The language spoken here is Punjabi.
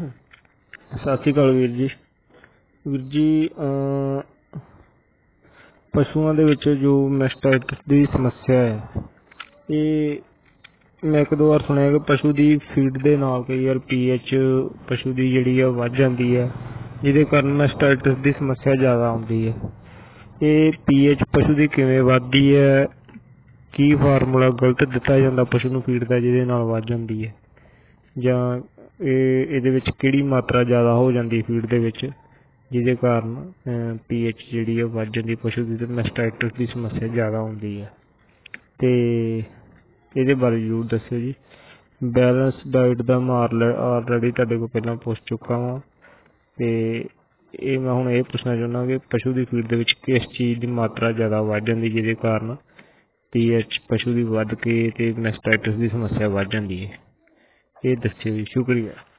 ਸਤਿ ਸ਼੍ਰੀ ਅਕਾਲ ਵੀਰ ਜੀ। ਪਸ਼ੂਆਂ ਦੇ ਵਿੱਚ ਜੋ ਮੈਸਟਾਈਟਸ ਦੀ ਸਮੱਸਿਆ ਹੈ, ਇਹ ਮੈਂ ਇੱਕ ਦੋ ਵਾਰ ਸੁਣਿਆ ਕਿ ਪਸ਼ੂ ਦੀ ਫੀਡ ਦੇ ਨਾਲ ਕਈ ਵਾਰ pH ਪਸ਼ੂ ਦੀ ਜਿਹੜੀ ਆ ਵੱਧ ਜਾਂਦੀ ਹੈ, ਜਿਹਦੇ ਕਾਰਨ ਮੈਸਟਾਈਟਸ ਦੀ ਸਮੱਸਿਆ ਜ਼ਿਆਦਾ ਆਉਂਦੀ ਹੈ। ਇਹ pH ਪਸ਼ੂ ਦੀ ਕਿਵੇਂ ਵੱਧਦੀ ਹੈ, ਕੀ ਫਾਰਮੂਲਾ ਗਲਤ ਦਿੱਤਾ ਜਾਂਦਾ ਪਸ਼ੂ ਨੂੰ ਫੀਡ ਦਾ ਜਿਹਦੇ ਨਾਲ ਵੱਧ ਜਾਂਦੀ ਹੈ, ਜਾਂ ਇਹਦੇ ਵਿੱਚ ਕਿਹੜੀ ਮਾਤਰਾ ਜ਼ਿਆਦਾ ਹੋ ਜਾਂਦੀ ਫੀਡ ਦੇ ਵਿੱਚ ਜਿਹਦੇ ਕਾਰਨ pH ਜਿਹੜੀ ਆ ਵੱਧ ਜਾਂਦੀ ਪਸ਼ੂ ਦੀ, ਅਤੇ ਮੈਸਟਾਈਟਸ ਦੀ ਸਮੱਸਿਆ ਜ਼ਿਆਦਾ ਆਉਂਦੀ ਹੈ। ਅਤੇ ਇਹਦੇ ਬਾਰੇ ਜ਼ਰੂਰ ਦੱਸਿਓ ਜੀ। ਬੈਲੈਂਸ ਡਾਈਟ ਦਾ ਮੈਂ ਆਲਰੇਡੀ ਤੁਹਾਡੇ ਕੋਲ ਪਹਿਲਾਂ ਪੁੱਛ ਚੁੱਕਾ ਵਾਂ, ਅਤੇ ਇਹ ਮੈਂ ਹੁਣ ਇਹ ਪੁੱਛਣਾ ਚਾਹੁੰਦਾ ਕਿ ਪਸ਼ੂ ਦੀ ਫੀਡ ਦੇ ਵਿੱਚ ਕਿਸ ਚੀਜ਼ ਦੀ ਮਾਤਰਾ ਜ਼ਿਆਦਾ ਵੱਧ ਜਾਂਦੀ ਜਿਹਦੇ ਕਾਰਨ pH ਪਸ਼ੂ ਦੀ ਵੱਧ ਕੇ ਅਤੇ ਮੈਸਟਾਈਟਸ ਦੀ ਸਮੱਸਿਆ ਵੱਧ ਜਾਂਦੀ ਹੈ। ਇਹ ਦੱਸਿਓ ਜੀ, ਸ਼ੁਕਰੀਆ।